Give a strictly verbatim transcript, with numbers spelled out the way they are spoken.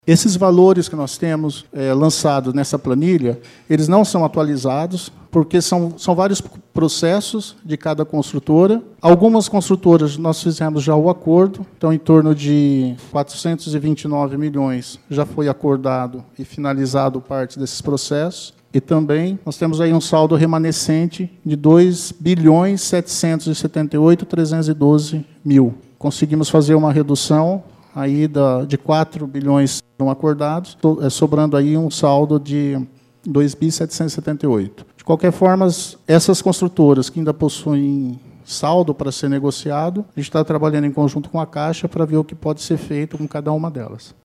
Esses valores que nós temos é, lançados nessa planilha, eles não são atualizados, porque são, são vários processos de cada construtora. Algumas construtoras nós fizemos já o acordo, então em torno de quatrocentos e vinte e nove milhões já foi acordado e finalizado parte desses processos. E também nós temos aí um saldo remanescente de dois bilhões setecentos e setenta e oito milhões trezentos e doze mil. Conseguimos fazer uma redução aí da, de quatro bilhões não acordados, sobrando aí um saldo de dois bilhões setecentos e setenta e oito. De qualquer forma, essas construtoras que ainda possuem saldo para ser negociado, a gente está trabalhando em conjunto com a Caixa para ver o que pode ser feito com cada uma delas.